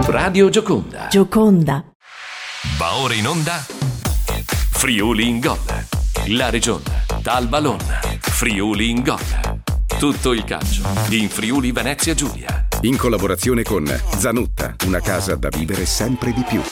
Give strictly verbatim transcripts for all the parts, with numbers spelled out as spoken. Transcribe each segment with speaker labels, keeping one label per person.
Speaker 1: Radio Gioconda.
Speaker 2: Gioconda.
Speaker 1: Va ora in onda Friuli in Gol. La regione dal Ballon. Friuli in Gol. Tutto il calcio in Friuli Venezia Giulia.
Speaker 3: In collaborazione con Zanutta, una casa da vivere sempre di più.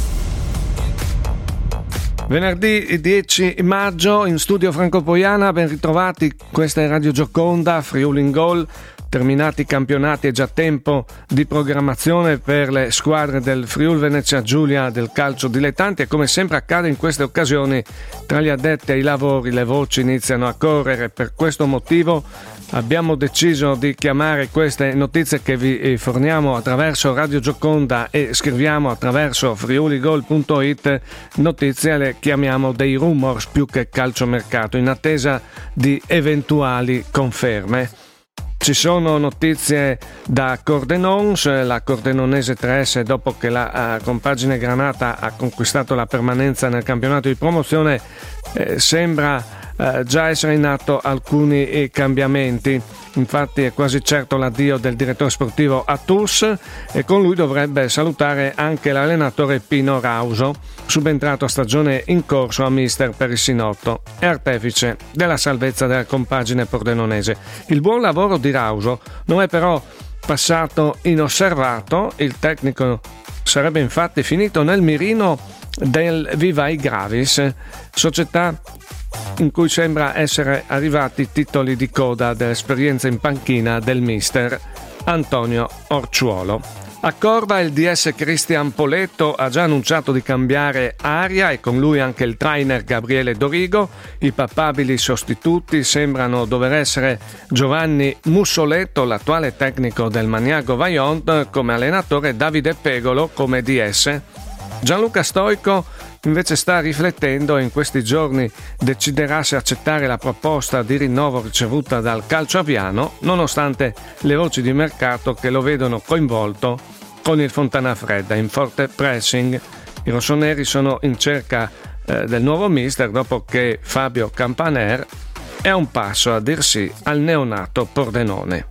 Speaker 4: Venerdì dieci maggio in studio Franco Poiana, ben ritrovati, questa è Radio Gioconda, Friuli in Gol. Terminati i campionati è già tempo di programmazione per le squadre del Friuli Venezia Giulia del calcio dilettanti e come sempre accade in queste occasioni tra gli addetti ai lavori le voci iniziano a correre. Per questo motivo abbiamo deciso di chiamare queste notizie che vi forniamo attraverso Radio Gioconda e scriviamo attraverso friuligol punto it, notizie le chiamiamo dei rumors più che calciomercato in attesa di eventuali conferme. Ci sono notizie da Cordenons, la cordenonese tre S dopo che la uh, compagine granata ha conquistato la permanenza nel campionato di promozione eh, sembra uh, già essere in atto alcuni eh, cambiamenti. Infatti è quasi certo l'addio del direttore sportivo Atus e con lui dovrebbe salutare anche l'allenatore Pino Rauso, subentrato a stagione in corso a mister per il Sinotto e artefice della salvezza della compagine pordenonese. Il buon lavoro di Rauso non è però passato inosservato, il tecnico sarebbe infatti finito nel mirino del Vivai Gravis, società in cui sembra essere arrivati titoli di coda dell'esperienza in panchina del mister Antonio Orciuolo. A Corva il D S Cristian Poletto ha già annunciato di cambiare aria e con lui anche il trainer Gabriele Dorigo. I papabili sostituti sembrano dover essere Giovanni Mussoletto, l'attuale tecnico del Maniago Vaillant, come allenatore, Davide Pegolo come D S. Gianluca Stoico invece sta riflettendo e in questi giorni deciderà se accettare la proposta di rinnovo ricevuta dal Calcio Aviano, nonostante le voci di mercato che lo vedono coinvolto con il Fontanafredda in forte pressing. I rossoneri sono in cerca eh, del nuovo mister dopo che Fabio Campaner è a un passo a dir sì al neonato Pordenone.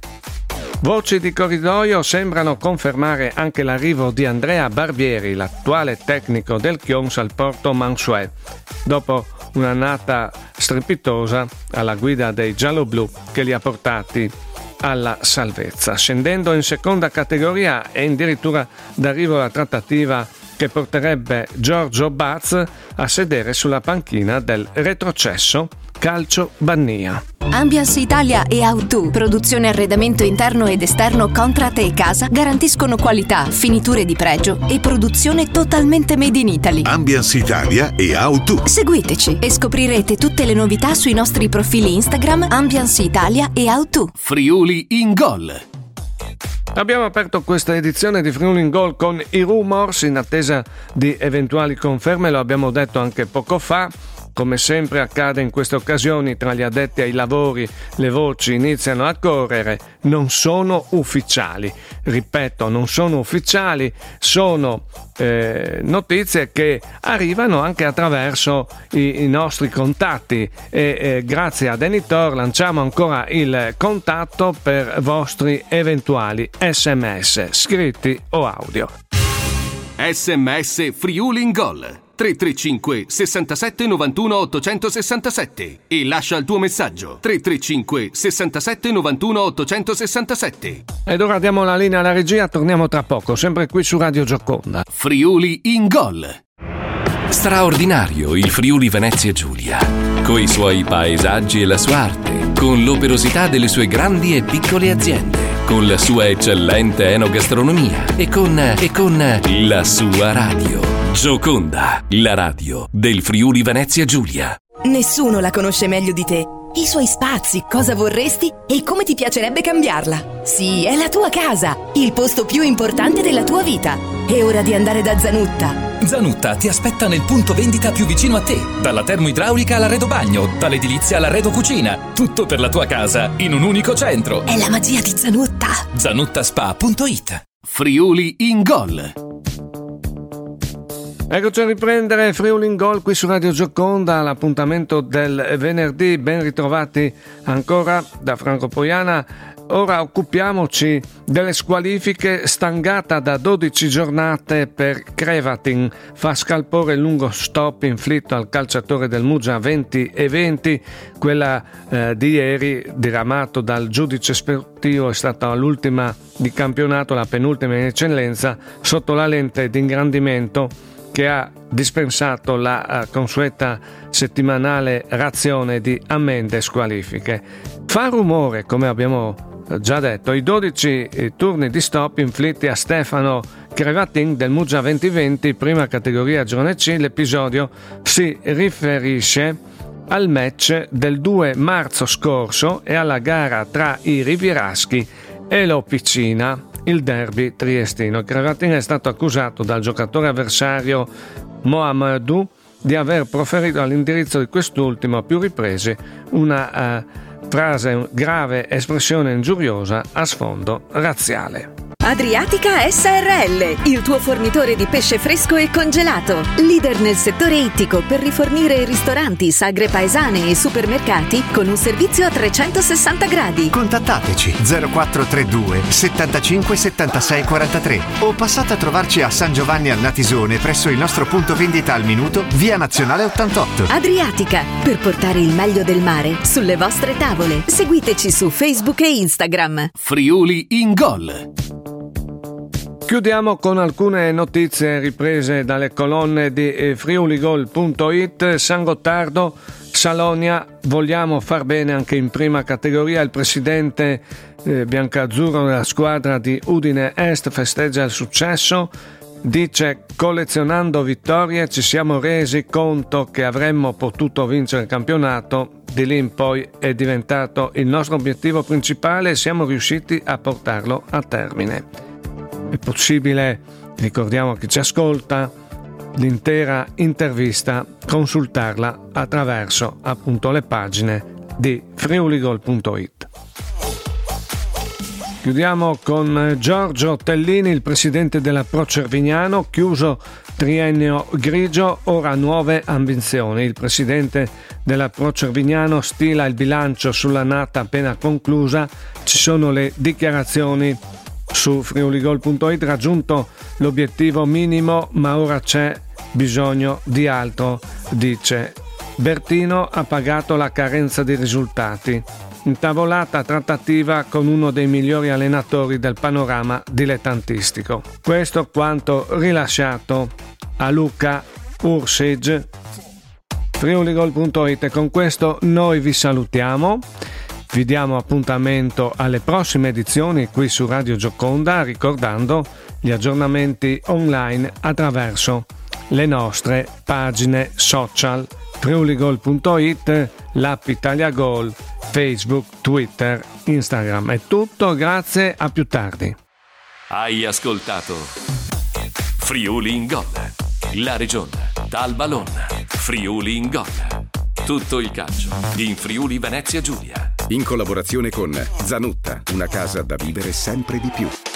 Speaker 4: Voci di corridoio sembrano confermare anche l'arrivo di Andrea Barbieri, l'attuale tecnico del Chions al Porto Mansuet, dopo un'annata strepitosa alla guida dei gialloblu che li ha portati alla salvezza. Scendendo in seconda categoria è addirittura d'arrivo la trattativa che porterebbe Giorgio Baz a sedere sulla panchina del retrocesso Calcio Bannia.
Speaker 5: Ambiance Italia e Auto, produzione arredamento interno ed esterno Contrat e casa, garantiscono qualità, finiture di pregio e produzione totalmente made in Italy.
Speaker 6: Ambiance Italia e Auto.
Speaker 5: Seguiteci e scoprirete tutte le novità sui nostri profili Instagram Ambiance Italia e Auto.
Speaker 1: Friuli in Gol.
Speaker 4: Abbiamo aperto questa edizione di Friuli in Gol con i rumors in attesa di eventuali conferme, lo abbiamo detto anche poco fa. Come sempre accade in queste occasioni, tra gli addetti ai lavori le voci iniziano a correre, non sono ufficiali. Ripeto, non sono ufficiali, sono eh, notizie che arrivano anche attraverso i, i nostri contatti e eh, grazie ad Enitor lanciamo ancora il contatto per vostri eventuali sms, scritti o audio.
Speaker 1: Sms Friuli in Gol tre tre cinque sessantasette novantuno ottocentosessantasette e lascia il tuo messaggio tre tre cinque sessantasette novantuno ottocentosessantasette.
Speaker 4: Ed ora diamo la linea alla regia, torniamo tra poco, sempre qui su Radio Gioconda.
Speaker 1: Friuli in Gol. Straordinario il Friuli Venezia Giulia, coi suoi paesaggi e la sua arte, con l'operosità delle sue grandi e piccole aziende, con la sua eccellente enogastronomia e con, e con la sua radio. Gioconda, la radio del Friuli Venezia Giulia.
Speaker 7: Nessuno la conosce meglio di te. I suoi spazi, cosa vorresti e come ti piacerebbe cambiarla. Sì, è la tua casa, il posto più importante della tua vita. È ora di andare da Zanutta.
Speaker 8: Zanutta ti aspetta nel punto vendita più vicino a te. Dalla termoidraulica all'arredo bagno, dall'edilizia all'arredo cucina. Tutto per la tua casa in un unico centro.
Speaker 7: È la magia di Zanutta.
Speaker 8: zanuttaspa punto it.
Speaker 1: Friuli in Gol.
Speaker 4: Eccoci a riprendere Friuli in Gol qui su Radio Gioconda, l'appuntamento del venerdì. Ben ritrovati ancora da Franco Poiana. Ora occupiamoci delle squalifiche. Stangata da dodici giornate per Crevatin, fa scalpore il lungo stop inflitto al calciatore del Muggia venti e venti. Quella eh, di ieri, diramato dal giudice sportivo, è stata l'ultima di campionato, la penultima in eccellenza, sotto la lente di ingrandimento che ha dispensato la uh, consueta settimanale razione di ammende squalifiche. Fa rumore, come abbiamo già detto, i dodici turni di stop inflitti a Stefano Crevatin del Muggia venti venti, prima categoria girone C. L'episodio si riferisce al match del due marzo scorso e alla gara tra i Rivieraschi e l'Opicina, il derby triestino. Crevatin è stato accusato dal giocatore avversario Mohamedou di aver proferito all'indirizzo di quest'ultimo a più riprese una uh, frase grave, espressione ingiuriosa a sfondo razziale.
Speaker 2: Adriatica S R L, il tuo fornitore di pesce fresco e congelato. Leader nel settore ittico per rifornire ristoranti, sagre paesane e supermercati con un servizio a trecentosessanta gradi.
Speaker 9: Contattateci zero quattro tre due settantacinque settantasei quarantatré o passate a trovarci a San Giovanni al Natisone presso il nostro punto vendita al minuto, via Nazionale ottantotto.
Speaker 2: Adriatica, per portare il meglio del mare sulle vostre tavole. Seguiteci su Facebook e Instagram.
Speaker 1: Friuli in Gol.
Speaker 4: Chiudiamo con alcune notizie riprese dalle colonne di friuligol punto it. San Gottardo, Salonia, vogliamo far bene anche in prima categoria. Il presidente eh, biancazzurro della squadra di Udine Est festeggia il successo. Dice: collezionando vittorie ci siamo resi conto che avremmo potuto vincere il campionato, di lì in poi è diventato il nostro obiettivo principale e siamo riusciti a portarlo a termine. È possibile, ricordiamo a chi ci ascolta, l'intera intervista consultarla attraverso appunto le pagine di friuligol punto it. Chiudiamo con Giorgio Tellini, il presidente della Pro Cervignano. Chiuso triennio grigio, ora nuove ambizioni. Il presidente della Pro Cervignano stila il bilancio sull'annata appena conclusa. Ci sono le dichiarazioni su friuligol punto it. Raggiunto l'obiettivo minimo, ma ora c'è bisogno di altro, dice. Bertino ha pagato la carenza di risultati. Intavolata trattativa con uno dei migliori allenatori del panorama dilettantistico. Questo quanto rilasciato a Luca Ursic. friuligol punto it. E con questo noi vi salutiamo. Vi diamo appuntamento alle prossime edizioni qui su Radio Gioconda, ricordando gli aggiornamenti online attraverso le nostre pagine social friuligol punto it, l'app Italia Gol, Facebook, Twitter, Instagram. È tutto, grazie, a più tardi.
Speaker 1: Hai ascoltato Friuli in Gol, la regione dal Ballon. Friuli in Gol. Tutto il calcio in Friuli Venezia Giulia.
Speaker 3: In collaborazione con Zanutta, una casa da vivere sempre di più.